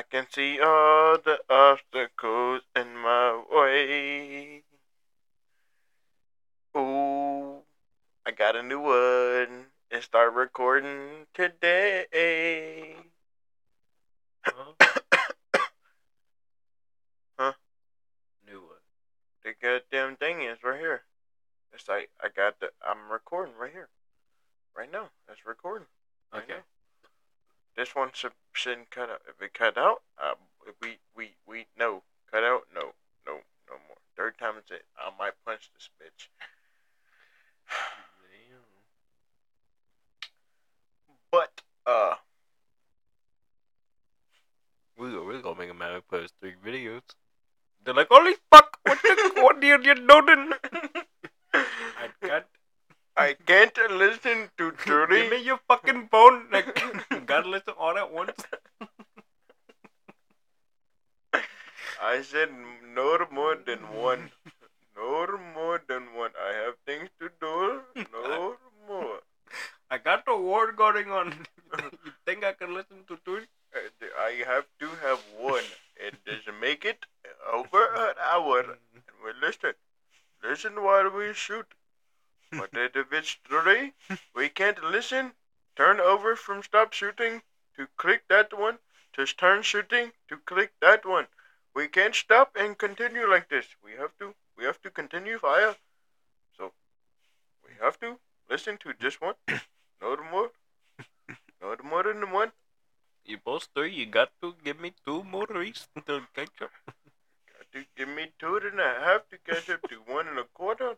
I can see all the obstacles in my way. Ooh, I got a new one. And start recording today. Huh? Huh? New one. The goddamn thing is right here. It's like I'm recording right here. Right now. It's recording. Right Okay. now. This one shouldn't cut out. If it cut out, we no. Cut out, no. No more. Third time is it. I might punch this bitch. Damn. But, We're gonna make a man post 3 videos. They're like, holy fuck, what are you doing? I can't. I can't listen to 30. Give me your fucking phone. Like, gotta listen all at once. I said no more than one. No more than one. I have things to do. No more. I got the war going on. You think I can listen to 3? I have to have one. It doesn't make it over an hour. And we listen. Listen while we shoot. But if it's 3, we can't listen. Turn over from stop shooting to click that one. To turn shooting to click that one. We can't stop and continue like this. We have to continue fire. So we have to listen to just one. No more. No more than one. You post 3, you got to give me 2 more weeks until catch up. Got to give me 2.5 to catch up to 1.25.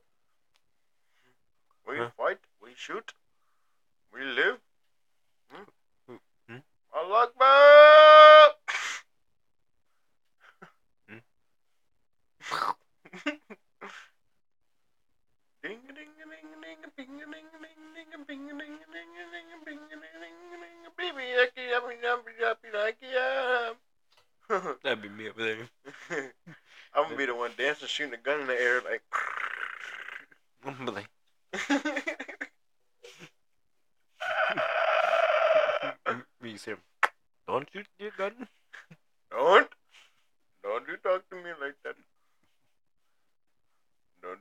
We fight, we shoot, we live. Allah Akbar! Ding ding ding ding ding ding ding ding ding ding ding ding baby like That'd be me over there. I'm gonna be the one dancing, shooting a gun in the air like. I'm like, me say, don't shoot your gun. Don't you talk to me like that. Don't.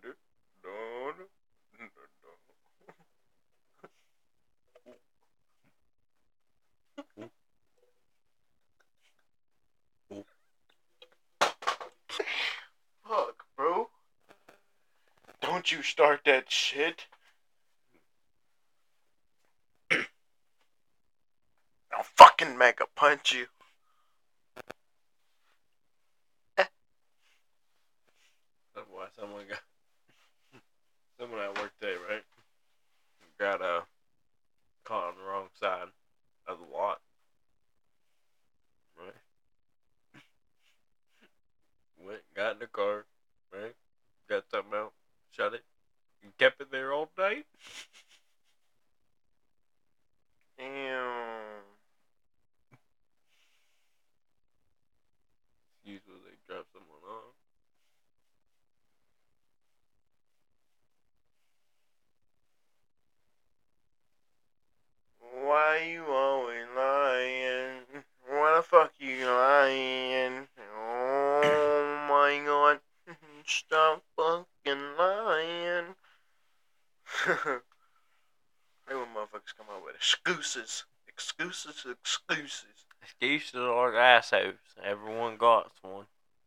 Fuck, bro. Don't you start that shit. I'll fucking mega punch you. That's why someone at work today, right? Got caught on the wrong side of the lot. Right? Went, got in the car, right? Got something out, shut it, and kept it there all night. Damn. Usually they drop someone off. Why you always lying? Why the fuck you lying? Oh my god. Stop fucking lying. Hey, when motherfuckers come out with excuses. Excuses. Excuses are assholes. Everyone got one.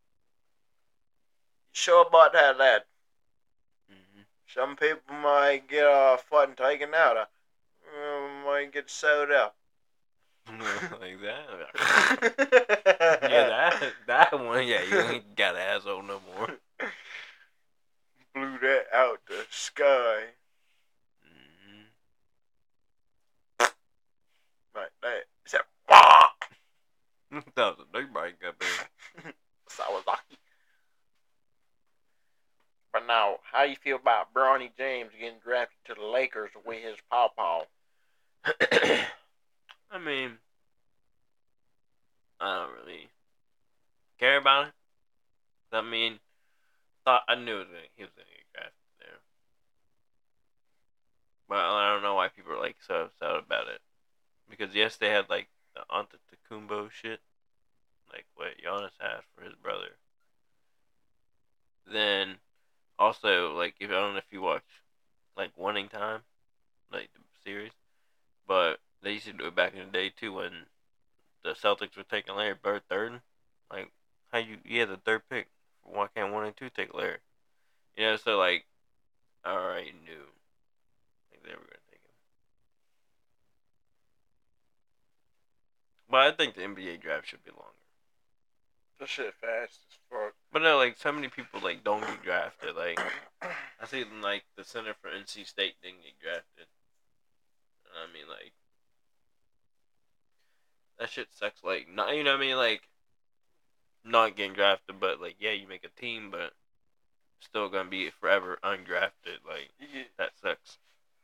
You sure about that, lad? Mm-hmm. Some people might get fucking taken out. Might get sewed up. Like that. Yeah, that one. Yeah, you ain't got an asshole no more. Blew that out the sky. Mm-hmm. Like that. It said, "Wah!" That was a big bike up there. Sawazaki. But now, how you feel about Bronny James getting drafted to the Lakers with his pawpaw? I mean, I don't really care about it. I mean, I knew he was gonna get drafted there, but I don't know why people are like so upset about it. Because yes, they had like the Antetokounmpo shit, like what Giannis has for his brother. Then also like if I don't know if you watch like Winning Time, like the series, but they used to do it back in the day too when the Celtics were taking Larry Bird third. Like how you had the third pick. Why can't 1 and 2 take Larry? You know, so like I already knew like they were gonna take him. But I think the NBA draft should be longer. This shit fast as fuck. But no, like so many people like don't get drafted. Like I see like the center for NC State didn't get drafted. I mean like that shit sucks. Like not you know what I mean like not getting drafted, but like yeah you make a team, but still gonna be forever undrafted. Like that sucks.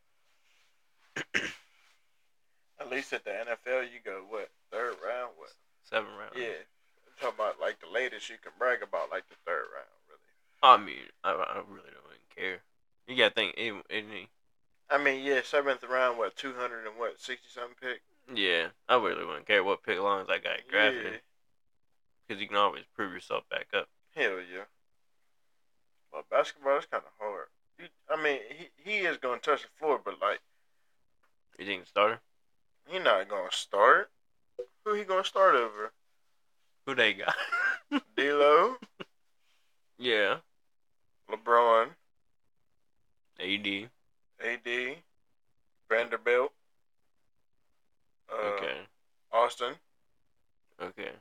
At least at the NFL, you go what 3rd round? What 7 rounds. Yeah, I'm talking about like the latest you can brag about, like the 3rd round, really. I mean, I really don't even care. You gotta think, any. I mean, yeah, 7th round, what 200 and what 60 something pick. Yeah, I really wouldn't care what pick long as I got drafted. Because you can always prove yourself back up. Hell yeah. But basketball is kind of hard. I mean, he is gonna touch the floor, but like, you think the starter? He not gonna start. Who he gonna start over? Who they got? D'Lo. Yeah. LeBron. AD. Vanderbilt. Okay. Austin. Okay.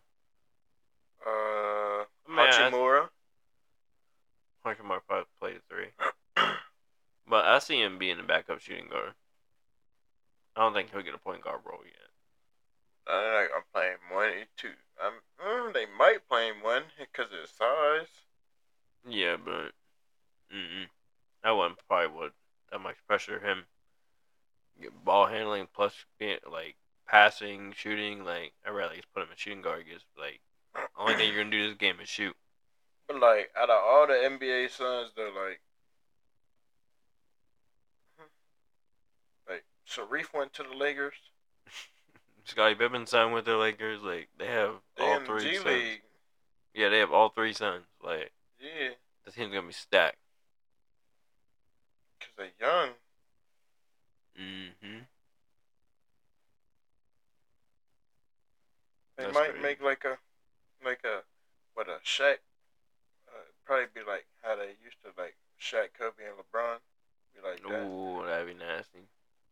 Hachimura. Hachimura probably played 3. But I see him being the backup shooting guard. I don't think he'll get a point guard role yet. I'm playing 1, 2. They might play him 1 because of his size. Yeah, but I wouldn't probably would that much pressure him. Get ball handling plus being like passing, shooting. Like I'd rather just put him in shooting guard. Because like only thing you're gonna do this game is shoot. But like out of all the NBA sons, they're like Sharif went to the Lakers. Scottie Pippen signed with the Lakers. Like they have all 3 G sons. League. Yeah, they have all 3 sons. Like yeah, the team's gonna be stacked. Cause they're young. They That's might crazy. make like a Shaq. Probably be like how they used to like Shaq, Kobe, and LeBron. Be like that. Ooh, that'd be nasty.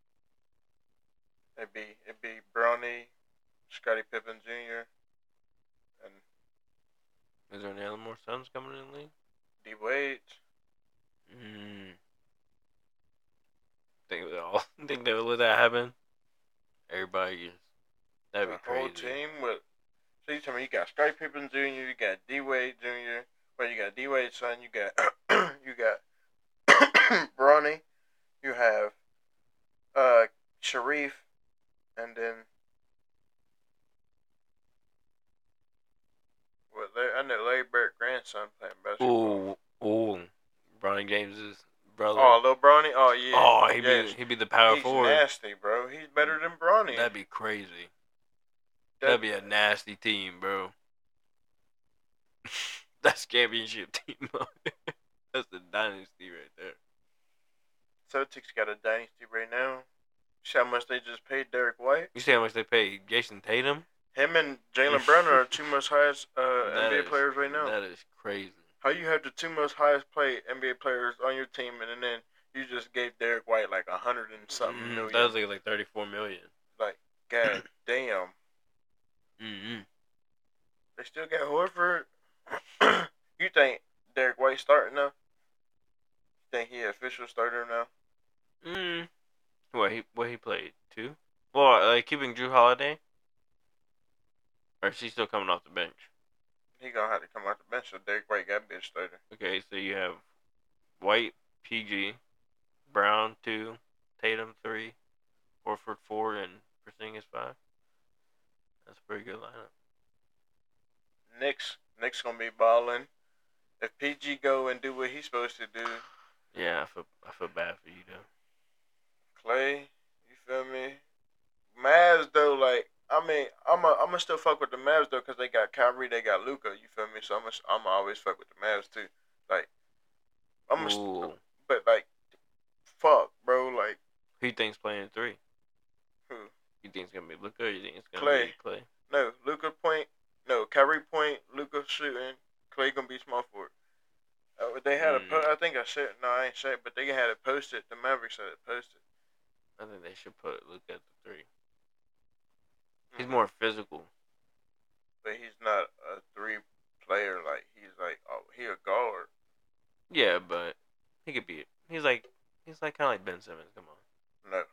It'd be Bronny, Scottie Pippen Jr. and Is there any other more sons coming in the league? D Wade. Think they would let that happen? Everybody is. That'd be The crazy. whole team with. So you tell me you got Scottie Pippen Jr. You got D Wade Jr. Well, you got D Wade's son. You got you got Bronny. You have Sharif, and then I know Larry Bird grandson playing basketball. Ooh, Bronny James's brother. Oh, Lil Bronny. Oh yeah. Oh, he'd be the power forward. He's nasty, bro. He's better than Bronny. That'd be crazy. That'd be a nasty team, bro. That's championship team. That's the dynasty right there. Celtics got a dynasty right now. See how much they just paid Derek White? You see how much they paid Jason Tatum? Him and Jalen Brown are the 2 most highest NBA players right now. That is crazy. How you have the 2 most highest paid NBA players on your team, and then you just gave Derek White like 100 and something million? That was like 34 million. Like, god damn. They still got Horford. You think Derek White starting now? You think he official starter now? What he played 2? Well, like keeping Drew Holiday, or is he still coming off the bench? He gonna have to come off the bench, so Derek White got to be a starter. Okay, so you have White, PG, Brown 2, Tatum 3, Horford 4, and Porzingis 5. That's a pretty good lineup. Nick's gonna be balling. If PG go and do what he's supposed to do. Yeah, I feel bad for you though. Clay, you feel me? Mavs though, like mean, I'm still fuck with the Mavs though, cause they got Kyrie, they got Luka. You feel me? So I'm always fuck with the Mavs too. Like I'm Ooh. but like fuck, bro. Like Who you think's playing 3? who? You think it's gonna be Luka or you think it's gonna Clay. be Clay? No, Luka point. No, Kyrie point. Luka shooting. Clay gonna be small forward. They had I think I said no, I ain't said it, but they had it posted. The Mavericks had it posted. I think they should put Luka at the 3. He's more physical. But he's not a 3 player. Like he's like he a guard. Yeah, but he could be. He's like kind of like Ben Simmons. Come on. No.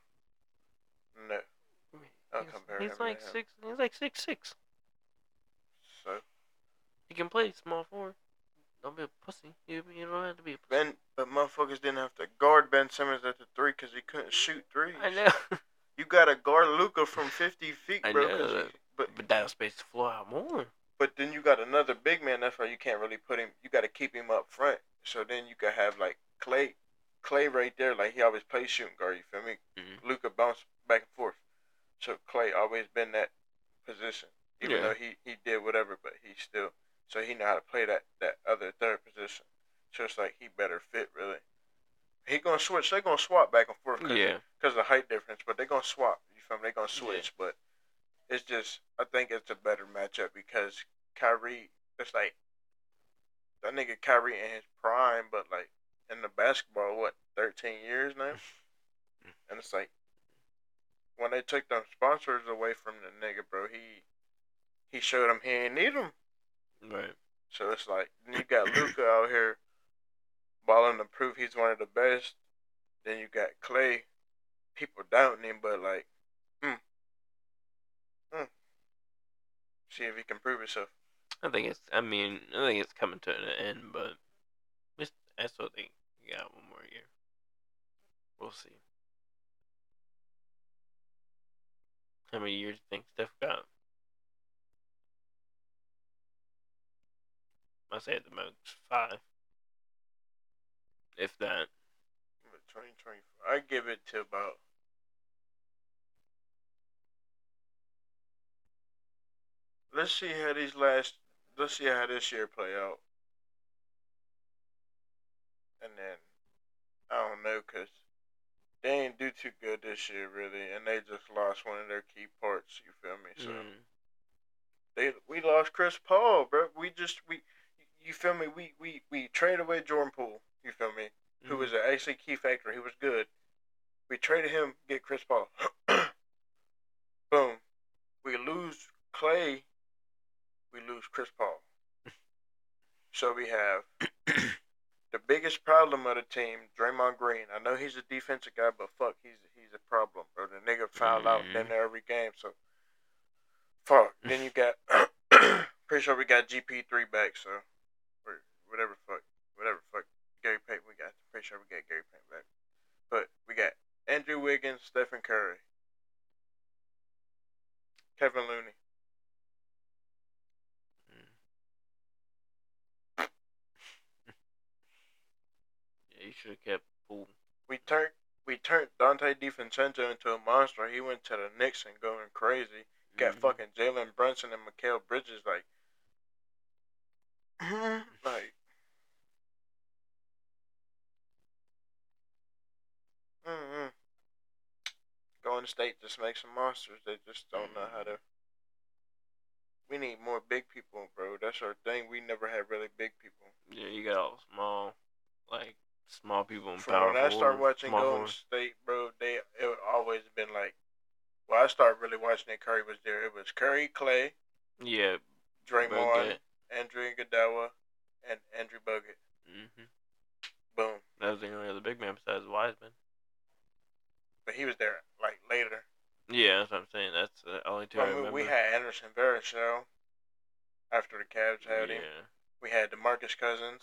I'll compare He's him like to him. 6. He's like 6'6". So He can play small forward. Don't be a pussy. You don't have to be a pussy. But motherfuckers didn't have to guard Ben Simmons at the 3 because he couldn't shoot threes. I know. You gotta guard Luka from 50 feet, bro. I know that. But that'll space the floor out more. But then you got another big man. That's why you can't really put him. You got to keep him up front. So then you could have like Clay right there. Like he always plays shooting guard. You feel me? Mm-hmm. Luka bounce back and forth. So Clay always been that position. Even though he did whatever, but he still. So he know how to play that other third position. So it's like he better fit really. He gonna switch. They gonna swap back and forth. Because of the height difference, but they gonna swap. You feel me? They gonna switch, but. It's just, I think it's a better matchup because Kyrie, it's like, that nigga Kyrie in his prime, but like, in the basketball, 13 years now? And it's like, when they took them sponsors away from the nigga, bro, he showed them he ain't need them. Right. So it's like, you got Luka out here balling to prove he's one of the best. Then you got Clay, people doubting him, but like, see if he can prove himself. I think it's coming to an end, but I still think he got one more year. We'll see. How many years do you think Steph got? I say at the most 5, if that. 2024. I give it to about. Let's see how this year play out. And then, I don't know, because they ain't do too good this year, really. And they just lost one of their key parts, you feel me? So, we lost Chris Paul, bro. You feel me? We traded away Jordan Poole, you feel me? Who was actually a key factor. He was good. We traded him, get Chris Paul. Boom. We lose Clay. We lose Chris Paul. So we have the biggest problem of the team, Draymond Green. I know he's a defensive guy, but fuck, he's a problem, bro. The nigga foul out in there every game, so fuck. Then you got, pretty sure we got GP3 back, so or whatever fuck, Gary Payton we got. Pretty sure we got Gary Payton back, but we got Andrew Wiggins, Stephen Curry, Kevin Looney. You should have kept Poole. We turned Dante DiVincenzo into a monster. He went to the Knicks and going crazy. Got fucking Jalen Brunson and Mikal Bridges like Golden State just makes some monsters. They just don't know how to. We need more big people, bro. That's our thing. We never had really big people. Yeah, you got all small people and From powerful. When I started watching Golden State, bro, it always been like. Well, I started really watching it. Curry was there. It was Curry, Clay, Draymond, Bogut. Andrew Iguodala, and Andrew Bogut. Boom. That was the only other big man besides Wiseman. But he was there like later. Yeah, that's what I'm saying. That's the only two I remember. We had Anderson Varejao after the Cavs had him. We had DeMarcus Cousins.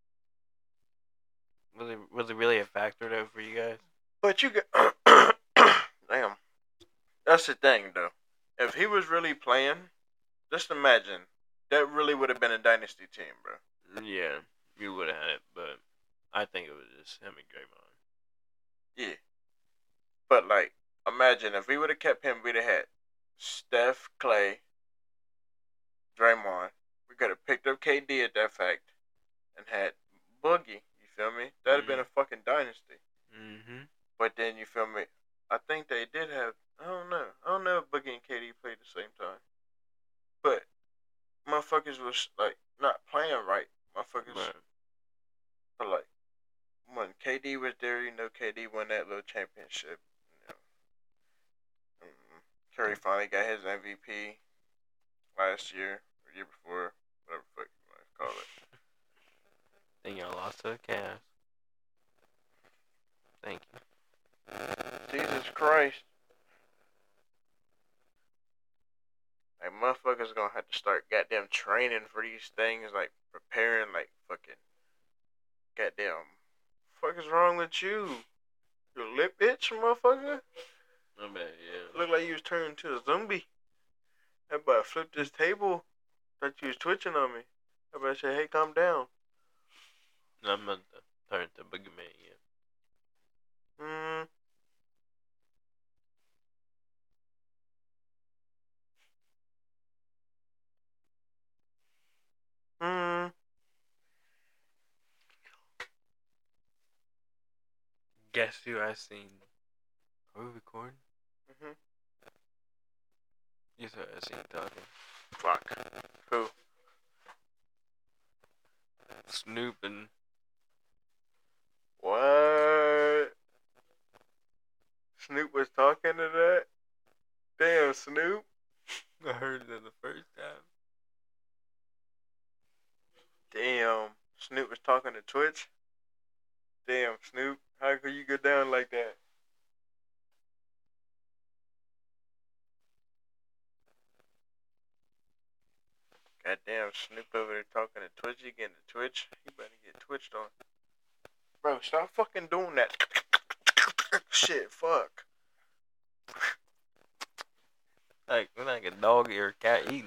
Was it really a factor though for you guys? But you get damn. That's the thing though. If he was really playing, just imagine that really would have been a dynasty team, bro. Yeah, you would have had it, but I think it was just him and Draymond. Yeah. But like, imagine if we would have kept him, we'd have had Steph, Clay, Draymond. We could have picked up KD at that fact and had Boogie. You feel me? That'd have been a fucking dynasty. Mm-hmm. But then you feel me? I think they did have. I don't know. I don't know if Boogie and KD played the same time. But motherfuckers was like not playing right. Motherfuckers, Right. but like when KD was there, you know, KD won that little championship. You know. Curry finally got his MVP last year or year before, whatever the fuck you want to call it. Then y'all lost to the Cavs. Thank you. Jesus Christ. Like, motherfuckers gonna have to start goddamn training for these things, like, preparing, like, fucking, goddamn, fuck is wrong with you? Your lip itch, motherfucker? I bet, yeah. Look like you was turning into a zombie. That boy flipped his table. Thought you was twitching on me. That boy said, hey, calm down. I'm not turn to Boogeyman yet. Guess who I seen? Are we recording? Mm-hmm. Yes, I seen talking. Fuck. Who? Snoop and What? Snoop was talking to that? Damn, Snoop. I heard it the first time. Damn, Snoop was talking to Twitch? Damn, Snoop. How could you go down like that? Goddamn, Snoop over there talking to Twitch. You getting to Twitch? You better get twitched on. Bro, stop fucking doing that. Shit, fuck. Like, we're like a dog or a cat eating.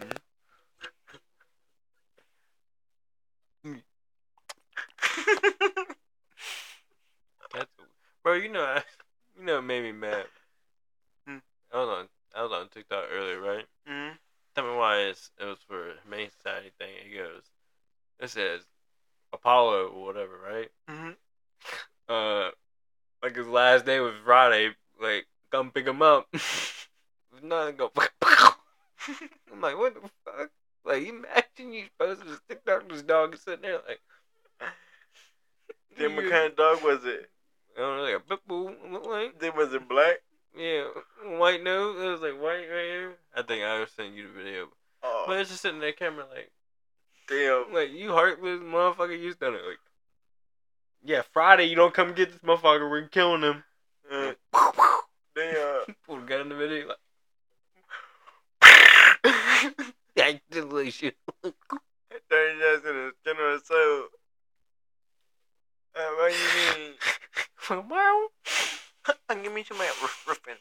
That's, bro, you know what made me mad. I was on TikTok earlier, right? Mm-hmm. Tell me why it was for a Humane Society thing. It says Apollo or whatever, right? Mm-hmm. Like his last day was Friday. Like, come pick him up. Nothing go. I'm like, what the fuck? Like, imagine you posted this TikTok, this dog is sitting there like. Then what kind of dog was it? I don't know, like a pit bull. Like. Then was it black? Yeah, white nose. It was like white right here. I think I was sending you the video. Oh. But it's just sitting in that camera like. Damn. Like, you heartless motherfucker, you done it. Like, yeah, Friday you don't come get this motherfucker, we're killing him. Damn. Pull the gun in the video like. I literally shoot. 30 years in a general soul. What do you mean? Wow. Give me some of that riffing.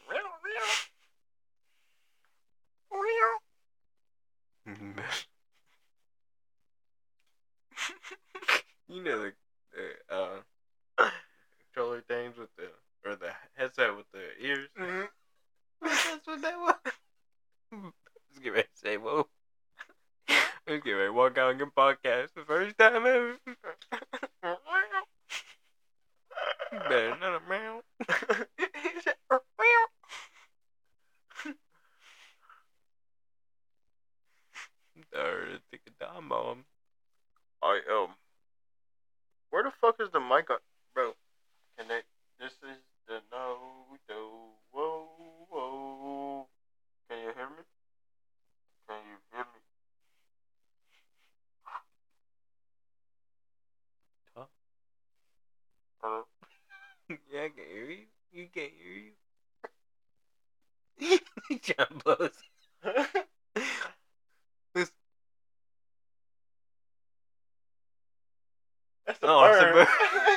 You know the controller things with the headset with the ears. Mm-hmm. That's what that was. Let's get ready to say, whoa. Let's get ready to walk out and get podcast the first time ever. You better not a meow. He said, Or take a time bomb. Where the fuck is the mic on? Bro, this is the no, whoa, whoa. Can you hear me? Can you hear me? Huh? Hello? Yeah, I can hear you. You can't hear you. John blows. That's a bird.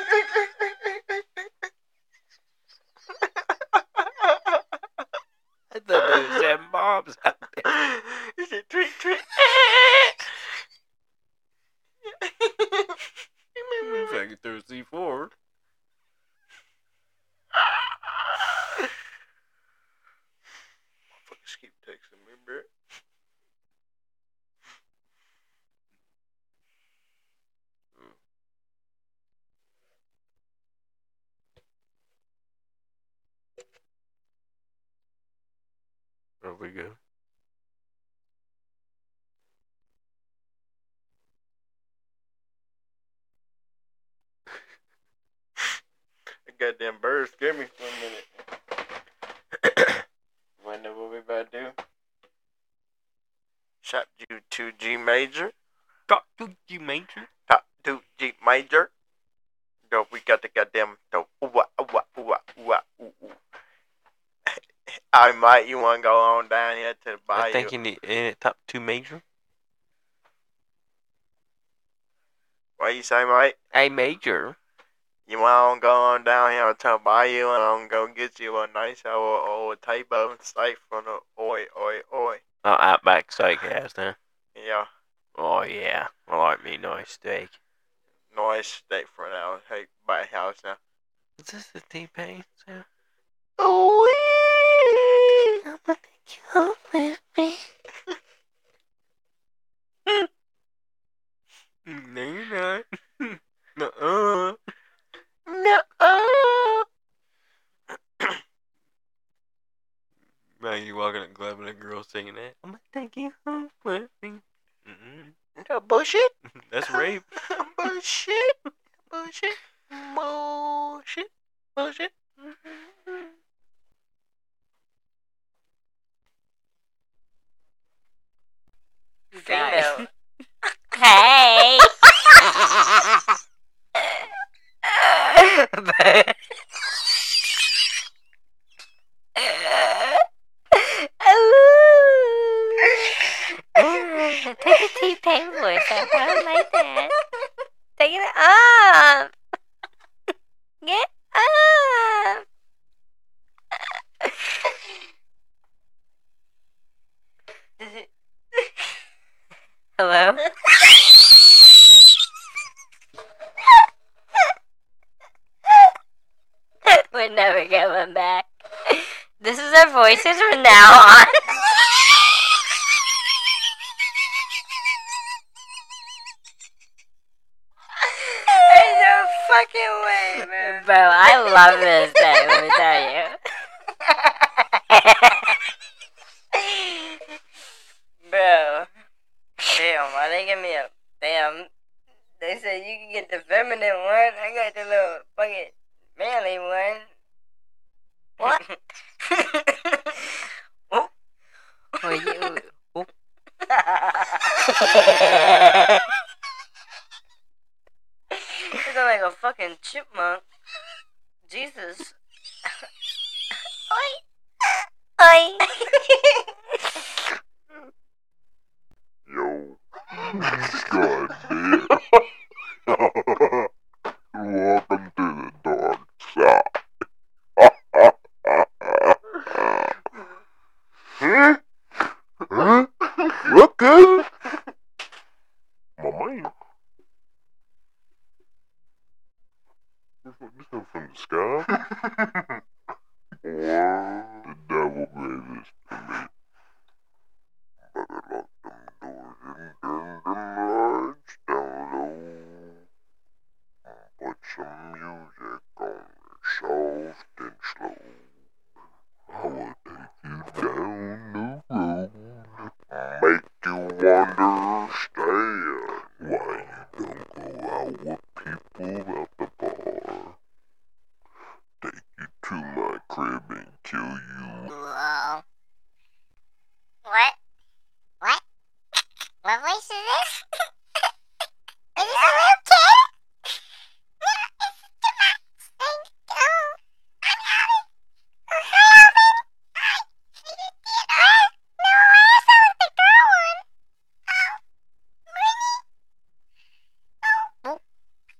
I thought they were having bombs out there. You said tweet, tweet. Fucking through C4. Motherfuckers keep texting me, we go. The goddamn bird scared me for a minute. Wonder what we about to do. Shot you to G major. Talk to G major. Top 2 G major. Yo, we got the goddamn I might. You want to go on down here to the bayou? I think you need top 2 major. What you say, mate? A major. You want to go on down here to the bayou and I'm going to get you a nice old T-bone steak from the oi. Oh, Outback Steakhouse, huh? Yeah. Oh, yeah. I like me nice steak. Nice steak from our back house now. Is this the T-Pain sound? Oh, I'm gonna take you home with me. No, you're not. Nuh-uh. no. Man, you walking in the club and a girl singing that. I'm gonna take you home with me. No bullshit. That's rape. Bullshit. Female. Hey. Take the T-Pain voice up. I don't like that. Take it up. Get up. Hello? We're never going back. This is our voices from now on. There's no fucking way, man. Bro, I love this day, let me tell you. Bro. Damn, why they give me a damn? They said you can get the feminine one. I got the little fucking manly one. What? Oh. Oh, you. Oh. You sound like a fucking chipmunk. Jesus. Oi. Oi. Yo. God damn. Welcome to the dark side. Huh? Look good? My man. This one from the sky? The devil gave this to me. Better lock them doors and turn them lights down low. Put some music on it, soft and slow. I will take you down the road, make you understand why you don't go out with people at the bar. Take you to my crib and kill you. Whoa. What? What? What voice is this? Is this a little kid? No, it's too much. Oh, I'm Alvin. Oh, hi, Alvin. Hi. See this kid? Oh, no, I saw the girl one. Oh, really? Oh.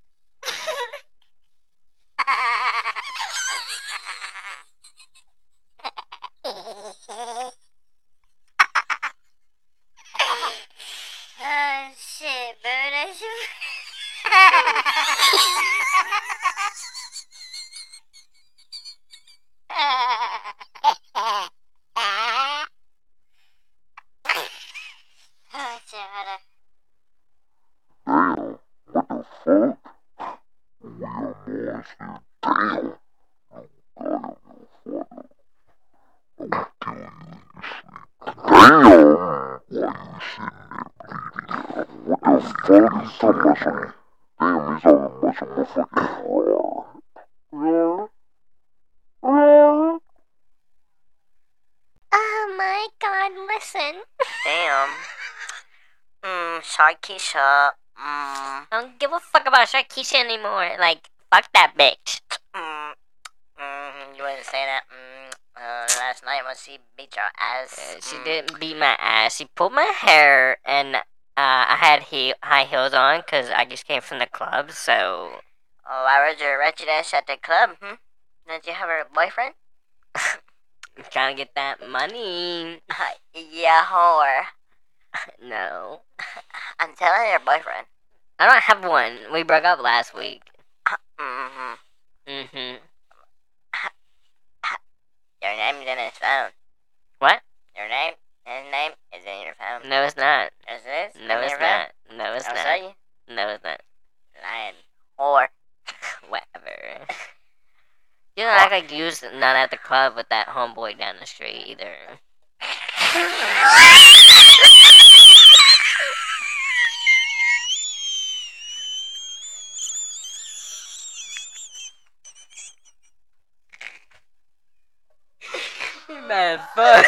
Oh shit, bro, that's oh shit, hold up. Damn, what the fuck? We are monsters. Damn. Oh, God, I'm gonna fuck. I will kill you in your sleep. What the fuck? He's talking about some. Damn, he's talking about some motherfucking. Oh my god, listen. Damn. Sharkeisha. I don't give a fuck about Sharkeisha anymore. Like, fuck that bitch. You wouldn't say that. Last night when she beat your ass. She didn't beat my ass. She pulled my hair, and I had high heels on because I just came from the club, so... Oh, I read your wretched ass at the club, Did you have a boyfriend? I'm trying to get that money. Yeah, whore. No. I'm telling your boyfriend. I don't have one. We broke up last week. Your name's in his phone. What? His name is in your phone. No, it's not. Yes, it is. No, it's not. No, it's I'll not. show you. No, it's not. Lying whore. Whatever. You don't act like you was not at the club with that homeboy down the street either. Man, fuck.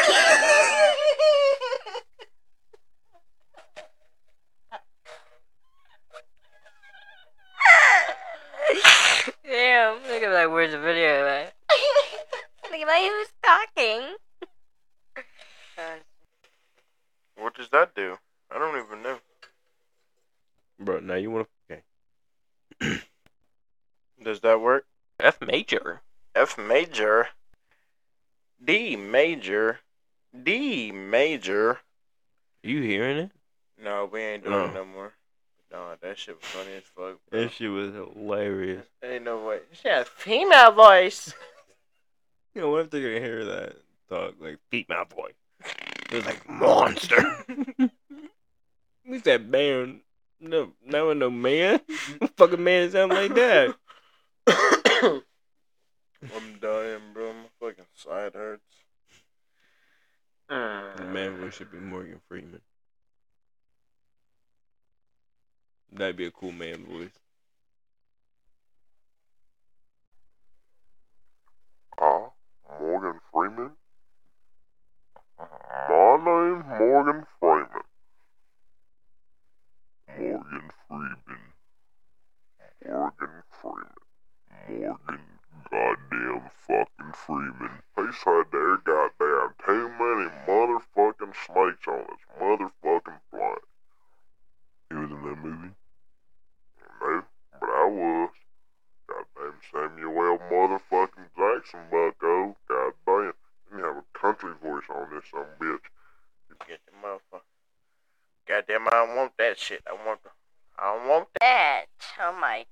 Damn, look at that. Where's the video, man? Look at who's talking. What does that do? I don't even know. Bro, now you want to... Okay. Does that work? F major. F major. D major. D major. You hearing it? No, we ain't doing it no more. No, that shit was funny as fuck. Bro. That shit was hilarious. Ain't no way. She has female voice. You know, what if they're gonna hear that talk like female boy? It was like monster. We said man. No, no man. What fucking man sound like that? I'm dying, bro. My fucking side hurts. The man voice should be Morgan Freeman. That'd be a cool man voice. Morgan Freeman? My name's Morgan Freeman. Morgan Freeman. Morgan Freeman. Morgan goddamn fucking Freeman. He said there goddamn too many motherfucking snakes on his motherfucking plane. He was in that movie? No, but I was. Goddamn Samuel motherfucking Jackson, bucko. Goddamn. You have a country voice on this son of a bitch. Get the motherfucker. Goddamn, I don't want that shit. I don't want that. That. Oh my.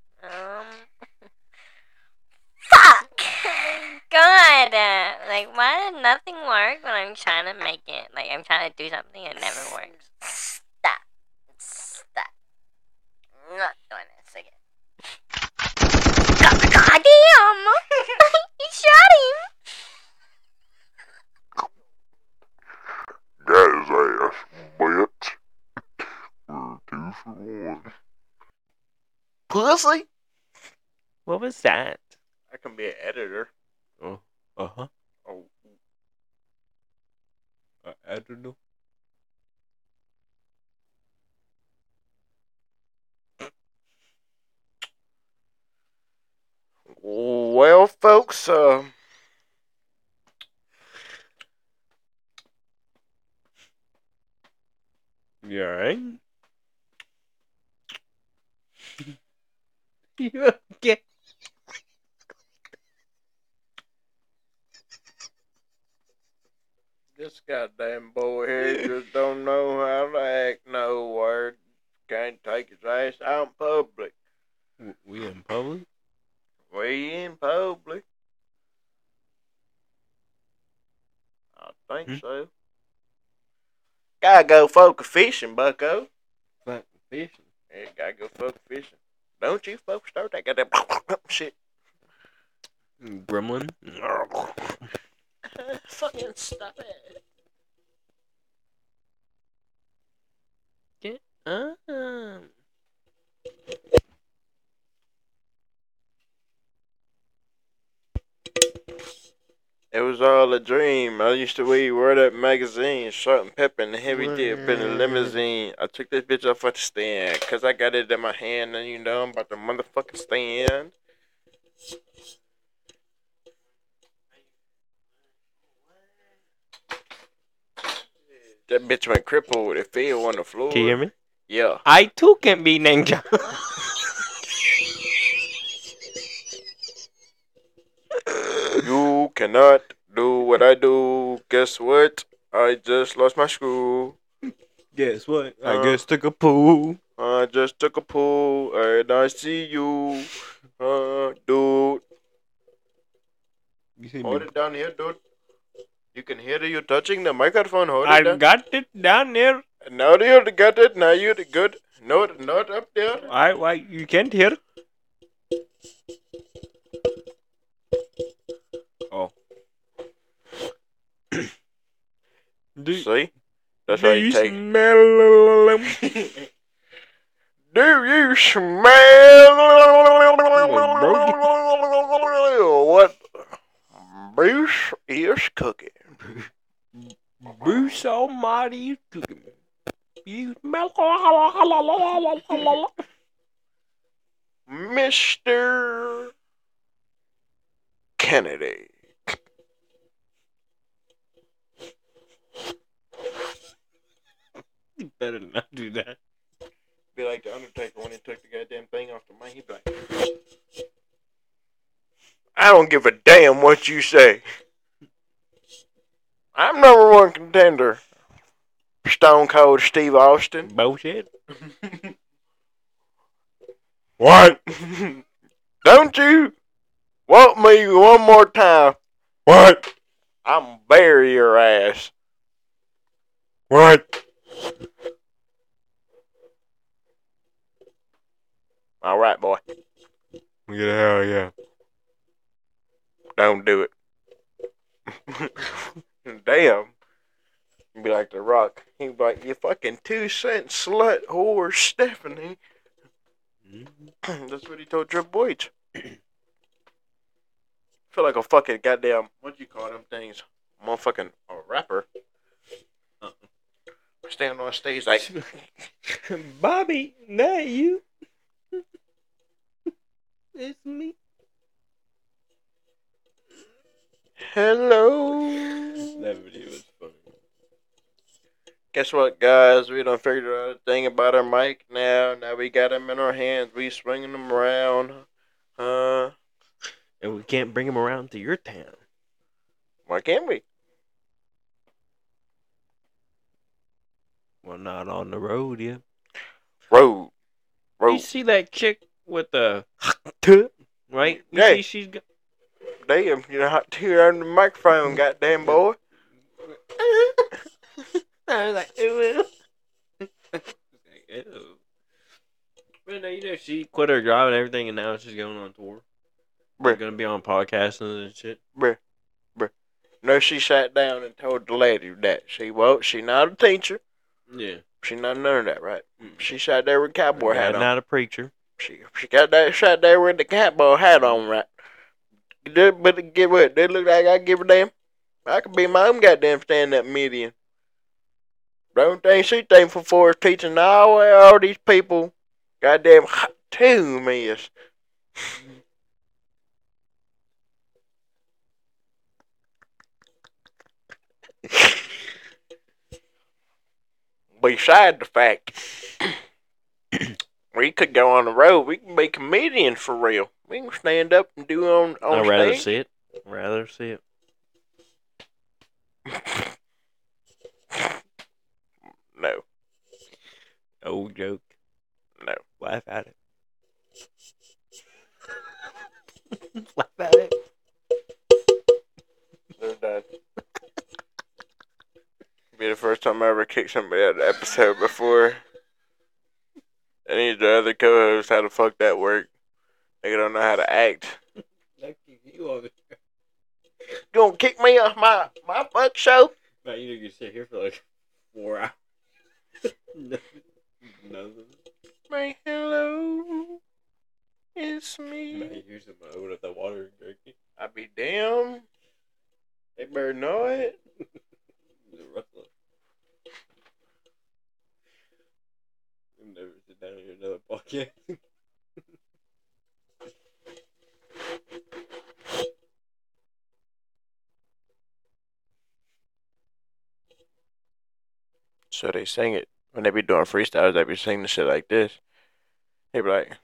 Fuck! God! Like, why did nothing work when I'm trying to make it? Like, I'm trying to do something and it never works. Stop. I'm not doing this again. God damn! You shot him! Got his ass, bitch. We're 2 for 1. Pussy? What was that? I can be an editor. Oh, uh-huh. Oh, I don't know. well, folks, You alright? You okay? this goddamn boy here just don't know how to act no word. Can't take his ass out in public. We in public? We in public. I think so. Gotta go focus fishing, bucko. Fucking fishing. Yeah, gotta go focus fishing. Don't you folks start that goddamn shit. Gremlin? Fucking stop it. It was all a dream. I used to wear that magazine, Salt and Pepper and the Heavy Dip in a limousine. I took this bitch off at the stand, cause I got it in my hand and you know I'm about to motherfucking stand. That bitch went crippled. It fell on the floor. Can you hear me? Yeah. I too can be named John. You cannot do what I do. Guess what? I just lost my screw. Guess what? I Uh, just took a poo. I just took a pull and I see you. Dude. You see Hold me? it down here, dude. You can hear you touching the microphone. Hold it I down. got it down there. Now you got it. Now you're good. Not up there. Why? You can't hear? Oh. See? That's do how you you take. smell? Do you smell what Bruce is cooking? Bruce Almighty is cooking. You smell? Mr. Kennedy. You better not do that. Be like the Undertaker when he took the goddamn thing off the mic. He'd be like, I don't give a damn what you say. I'm #1 contender. Stone Cold Steve Austin. Bullshit. What? Don't you want me one more time? What? I'm bury your ass. What? All right, boy. Yeah, hell yeah. Don't do it. Damn. You'd be like The Rock. He'd be like, you fucking 2-cent slut whore, Stephanie. That's what he told Triple H. Feel like a fucking goddamn, what do you call them things? Motherfucking rapper. Standing on stage like, Bobby, that you? It's me. hello. That video was funny. Guess what, guys? We done figured out a thing about our mic now. Now we got them in our hands. We swinging them around. And we can't bring him around to your town. Why can't we? Well, not on the road yet. Road. You see that chick with the right? You Yeah. see she's got. Damn, you know how to hear on the microphone, goddamn boy. I was like, ew. Ew. But no, you know, she quit her job and everything, and now she's going on tour. We're Bruh. gonna be on podcasts and shit. No, she sat down and told the lady that she not a teacher. Yeah. She not none of that, right? She sat there with a cowboy hat on. Not a preacher. She got that sat there with the cowboy hat on, right? But get what? They look like I give a damn. I could be my own goddamn stand-up comedian. Don't think she thankful for is teaching all these people goddamn to miss. Beside the fact, we could go on the road. We can be comedians for real. We can stand up and do on I'd rather stage. see it. Rather see it. No, Old joke. no. Laugh at it. Laugh at it. They're done. Be the first time I ever kicked somebody out of the episode before. Any of the other co-hosts, how the fuck that work? They don't know how to act. You gonna kick me off my fuck show? Man, you can sit here for like 4 hours. Nothing You'll never sit down and hear another podcast. So they sing it when they be doing freestyles. They be singing the shit like this. They be like,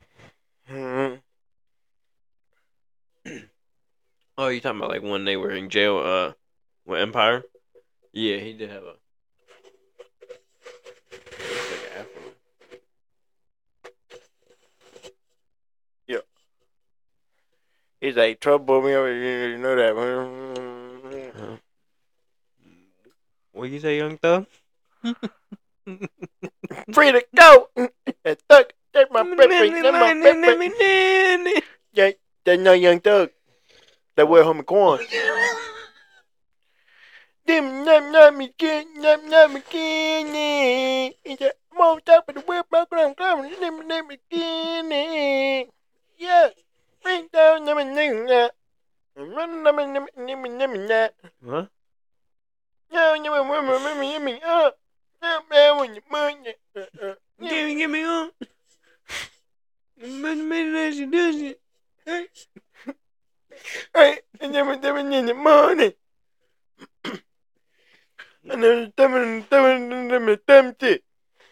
Oh, you talking about like when they were in jail? With Empire? Yeah, he did have a. It's like an afro. he's like, trouble me over here. You know that. What you say, Young Thug? Free to go. Thug, take my preference. That's my preference. Yeah, that's not Young Thug. That way, homie, Quan. Them nam again. I'm on top of the web, I'm climbing. Them again. Yeah, bring down them and Huh? Give me on. Hey, and then in the morning. And then tempted.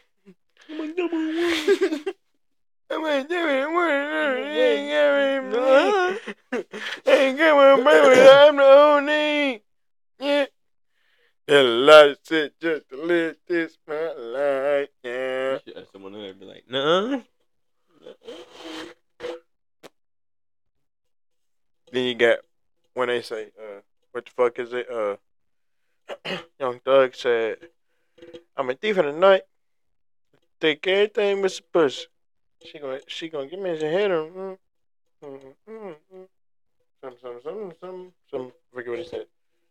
I'm the only. Yeah. There's a lot of shit just to live this my life. Yeah. You should have someone in there be like, nah. Then you got when they say, what the fuck is it? Young Thug said, I'm a thief in the night. Take everything with a pussy. She gonna give me some head on. Some. Forget what he said.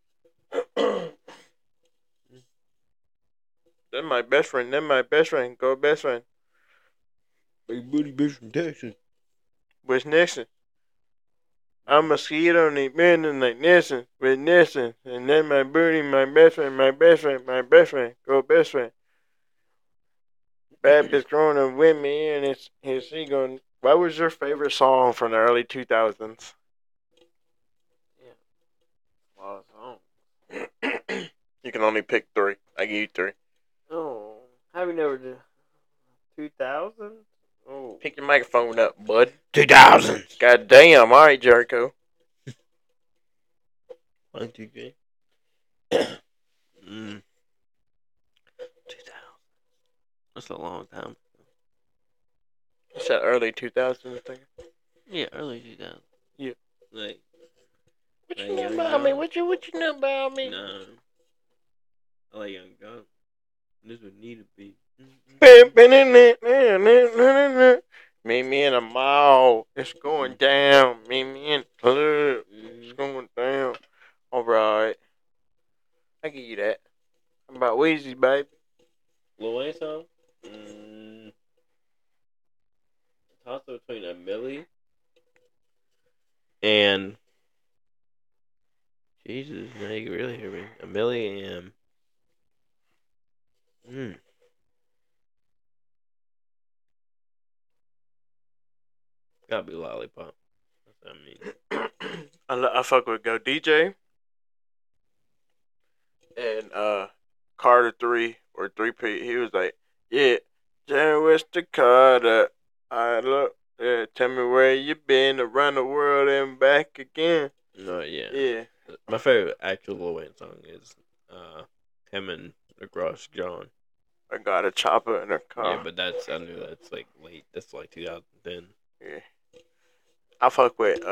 That's my best friend. Go best friend. Big booty bitch from Texas. What's next? I'm a mosquito and eat men like Nelson with Nelson. And then my booty, my best friend. Go best friend. Bad bitch growing up with me and she going. What was your favorite song from the early 2000s? A lot of songs. You can only pick 3. I give you 3. Oh, have you never done 2000? Oh, Pick your microphone up, bud. 2000. God damn. All right, Jericho. 1, 2, 3. 2000. That's a long time. It's that early 2000s thing. Yeah, early 2000. Yeah. Like, What Like you know Young about me? Gun? What you know about me? no. I like Young Gun. This would need to be. Meet me in a mall. It's going down. Meet me in the club. It's going down. All right. I give you that. How about Weezy, baby? Lil Wayne song? Toss up between a Millie and. Jesus, now you can really hear me. A Millie and. Gotta be Lollipop. That's what I mean. I fuck with Go DJ and Carter 3 or 3P. He was like, yeah, Jerry Wester Carter. I look, yeah, tell me where you been around the world and back again. No, yeah. Yeah. My favorite actual Lil Wayne song is him and Across John. I got a chopper in a car. Yeah, but I knew that's like late. That's like 2010. Yeah. I fuck with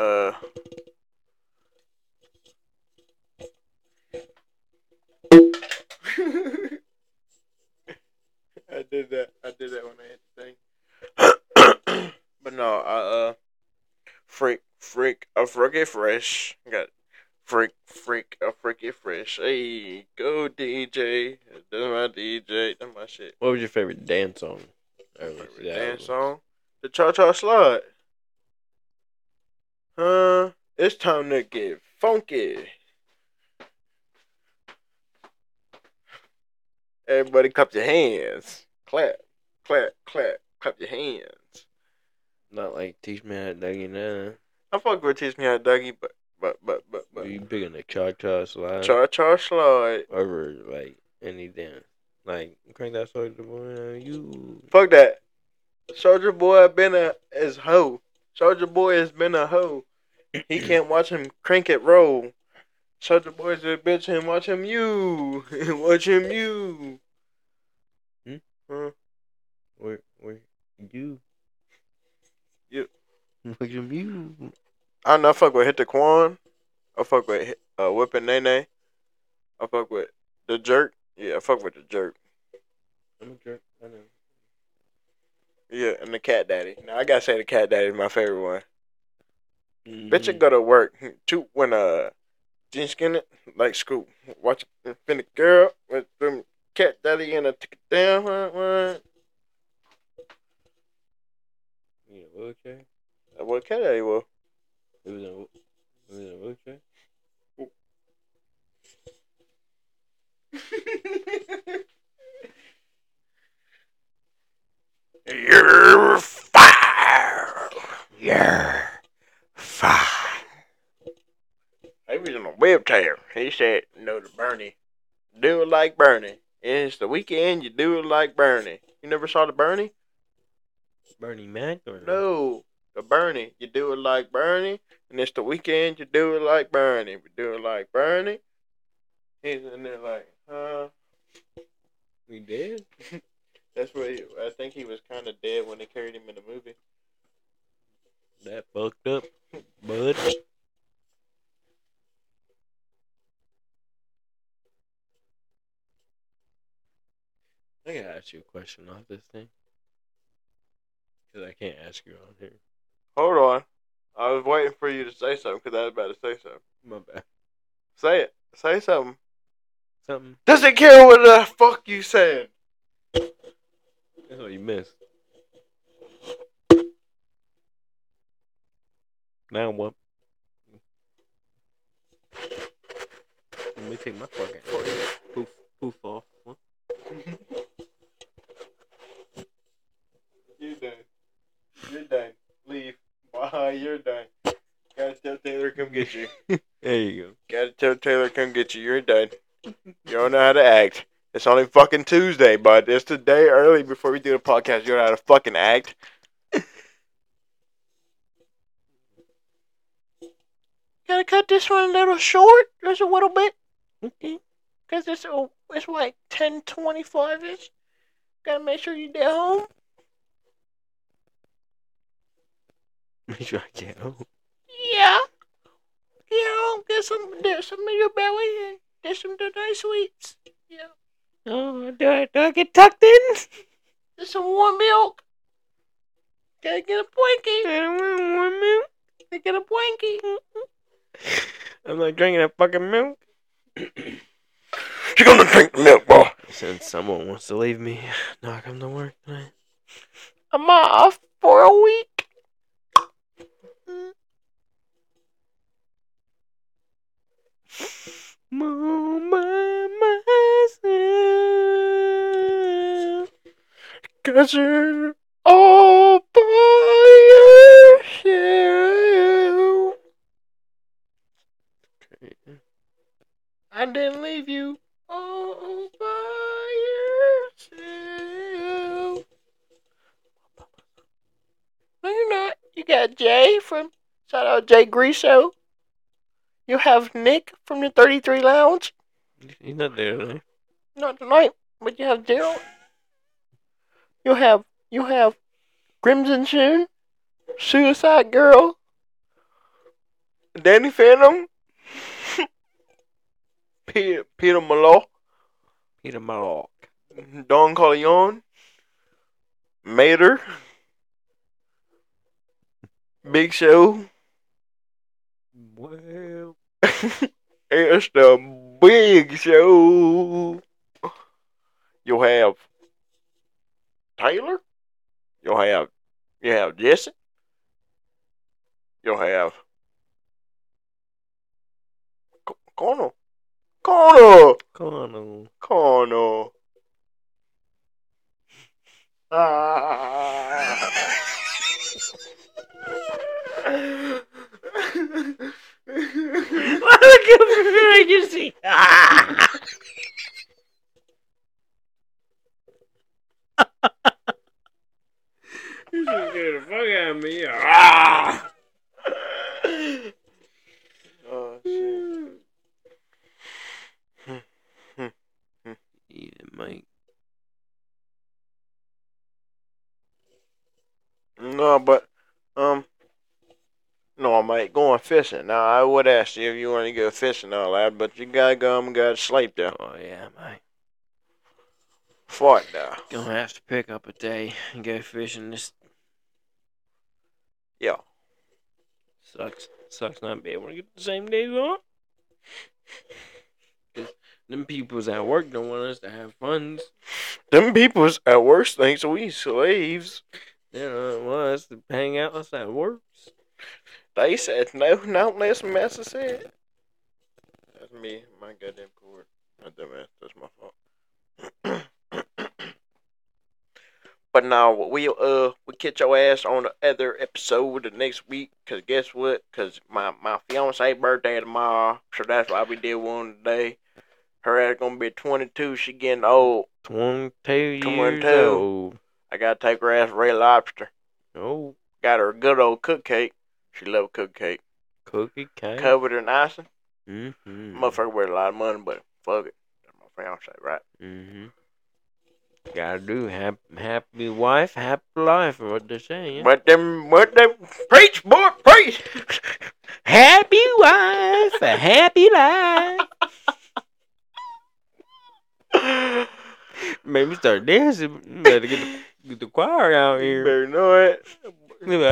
I did that when I hit the thing. But no, freak, a freaky fresh. Got freak, a freaky fresh. Hey, go DJ. That's my DJ. That's my shit. What was your favorite dance song? Dance song? The Cha Cha Slide. It's time to get funky. Everybody clap your hands. Clap. clap your hands. Not like Teach Me How to Dougie now. I fuck with Teach Me How to Dougie, but You picking the cha-cha slide Cha slide. over, like, any dance. Like, crank that Soldier Boy on you. Fuck that. Soldier Boy been as hoe. Soldier Boy has been a hoe. He can't watch him crank it roll. Soldier Boy's a bitch and watch him you. Watch him you. Huh? Where you? You. Look at you. I don't know. I fuck with Hit the Quan. I fuck with Whippin' Nene. I fuck with The Jerk. Yeah, I fuck with The Jerk. I'm a jerk. I know. Yeah, and the Cat Daddy. Now I gotta say the Cat Daddy is my favorite one. Mm-hmm. Bitch, I go to work. When Gene Skinner like school. Watch Finna Girl with them Cat Daddy and a tick it down. You in a wheelchair? What Cat Daddy was? It was in a wheelchair? You're fired. You're fired. He was in a wheelchair. He said no to Bernie. Do it like Bernie. It's the weekend, you do it like Bernie. You never saw the Bernie? Bernie Mac or No. The Bernie. You do it like Bernie. And it's the weekend, you do it like Bernie. We do it like Bernie. He's in there like, we did? That's where I think he was kind of dead when they carried him in the movie. That fucked up, bud. I gotta ask you a question off this thing. Because I can't ask you on here. Hold on. I was waiting for you to say something because I was about to say something. My bad. Say it. Say something. Something. Doesn't care what the fuck you said. That's what you missed. Now what? Let me take my fucking poof off. What? You're done. You're done. Leave. Bye. You're done. Gotta tell Taylor come get you. There you go. Gotta tell Taylor come get you. You're done. You don't know how to act. It's only fucking Tuesday, but it's the day early before we do the podcast. You don't know how to fucking act. Gotta cut this one a little short, just a little bit. Okay. Because it's like 10:25-ish. Gotta make sure you get home. Make sure I get home. Yeah. Get home, get some of your belly, and get some of the nice sweets. Yeah. Oh, do I get tucked in? Get some warm milk. Gotta get a Twinkie. I don't want warm milk. Gotta get a Twinkie. I'm not drinking that fucking milk. You're gonna drink the milk, boy. Since someone wants to leave me, not come to work tonight. I'm off for a week. All by myself. 'Cause you're all by yourself. I didn't leave you all by yourself. No, you're not. You got Jay from, shout out Jay Griso. You have Nick from the 33 Lounge. He's not there today. Not tonight, but you have Daryl. You have Crimson Soon, Suicide Girl, Danny Phantom, Peter Malloy, Peter Mallock. Don Corleone, Mater, Big Show. Well, It's the Big Show. You'll have Taylor. You have Jesse. You'll have Connor. Connell. Connor. I can see. You should get the fuck out of me. Oh shit. Eat it, Mike. No, but no, mate, going fishing. Now I would ask you if you want to go fishing all that, but you gotta go and gotta sleep there. Oh yeah, Mike. Fart there. Gonna have to pick up a day and go fishing. This Yeah. sucks not being able to get the same days off. 'Cause them peoples at work don't want us to have funds. Them people's at worst thinks we slaves. They don't want us to hang out us at work. They said no, not unless Massa said. That's me, my goddamn cord. Not that man, that's my fault. But now we catch your ass on the other episode of next week. Cause guess what? Cause my fiance birthday tomorrow, so that's why we did one today. Her ass gonna be 22. She getting old. 22 years 22. old. I gotta take her ass Red Lobster. Oh, Got her a good old cook cake. She love cook cake. cookie cake. Covered in icing. Mm-hmm. Motherfucker worth a lot of money, but fuck it. That's my fiance, right? Mm-hmm. Gotta do happy wife, happy life, what they say. Yeah? What them preach, boy, preach. Happy wife, a happy life. Maybe start dancing. You better get the choir out You here. better know it. They be like,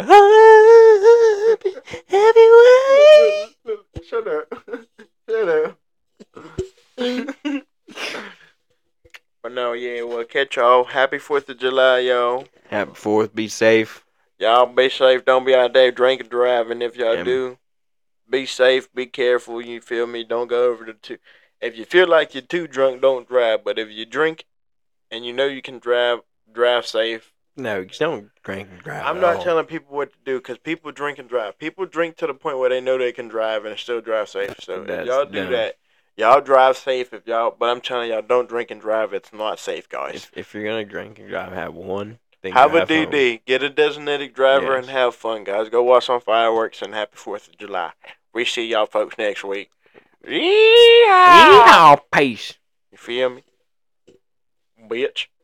happy wife. Shut up. Shut up. But no, yeah, we'll catch y'all. Happy 4th of July, y'all. Happy 4th, be safe. Y'all be safe. Don't be out there drinking, driving. If y'all Yeah. do, be safe. Be careful. You feel me? Don't go over the two. If you feel like you're too drunk, don't drive. But if you drink and you know you can drive safe. No, you don't drink and drive. I'm at not all. telling people what to do because people drink and drive. People drink to the point where they know they can drive and still drive safe. So if That's y'all do dumb. that, y'all drive safe. But I'm telling y'all, don't drink and drive. It's not safe, guys. If you're gonna drink and drive, have one. Then Have a drive home. DD. Get a designated driver Yes. and have fun, guys. Go watch some fireworks and happy 4th of July. We see y'all folks next week. Yeehaw! Yeehaw, peace. You feel me? Bitch.